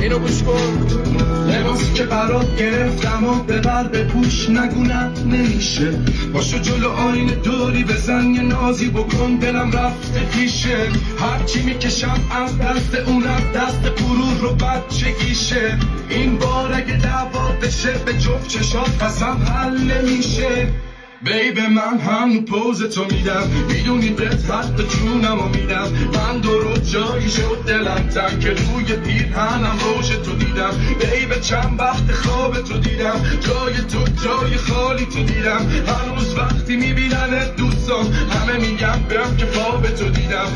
اینو گوش کن. لباسی که برات گرفتم و ببر بپوش نگونم نمیشه، باشو جلو آینه دوری بزن یه نازی بکن دلم رفته پیشه، هرچی میکشم از دست اونم دست غرور رو بچگیشه، این بار اگه دعوا بشه به جفت چشات قسم حل نمیشه. بیبه من هم پوز تو میدم، میدونی بهت حتی جونمو میدم، من درو جایی شد دلم تن که روی پیرهنم روش تو دیدم، بیبه چند وقت خواب تو دیدم، جای تو جای خالی تو دیدم، هر روز وقتی میبیننت دوستان همه میگم برم که خواب تو دیدم.